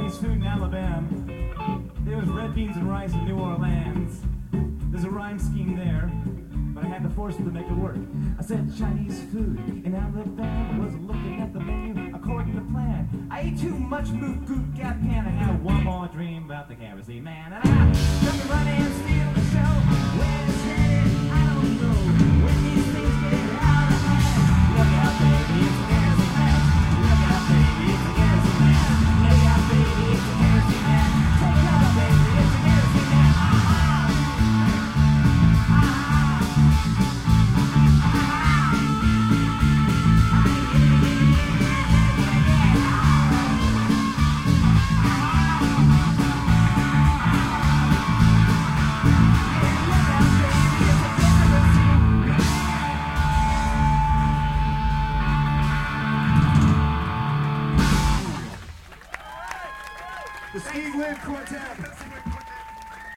Chinese food in Alabama. There was red beans and rice in New Orleans. There's a rhyme scheme there, but I had to force it to make it work. I said Chinese food in Alabama. Was looking at the menu according to plan. I ate too much moot goot gat pan. I had one more dream about the kerosene man. And I took a run and steal the show. Where it's headed, I don't know. When these things get out of hand, look out, baby, it's a kerosene man. Look out, baby, it's a kerosene man. Look out, baby, it's a kerosene man. Take cover, baby, it's a kerosene man. The Steve Lynn Quartet.